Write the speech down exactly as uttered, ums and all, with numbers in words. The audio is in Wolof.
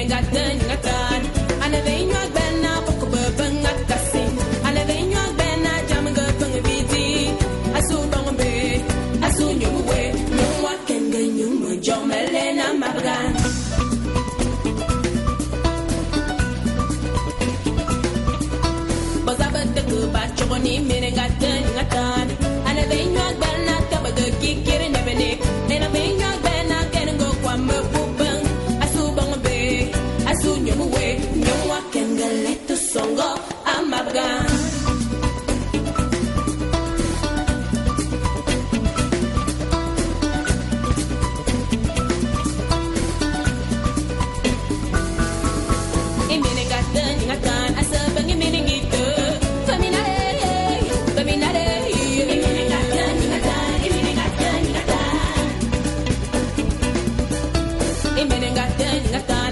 gatan ngatan ana venyo bena poko bebeng akasi ana venyo bena jam ga pang biti asu bang be asu nyuwe nywa ken ga nyum jomele na magan bazaba de ba choni mere gatan ngatan ana venyo bena tabaga kikire nebene ana venyo bena ken go kwa mebubang asu bang be asu nyuwe nywa ken ga leto songo amagan imene gatan ngatan asa bang imene gitu faminare faminare imene gatan ngatan imene gatan ngatan imene gatan ngatan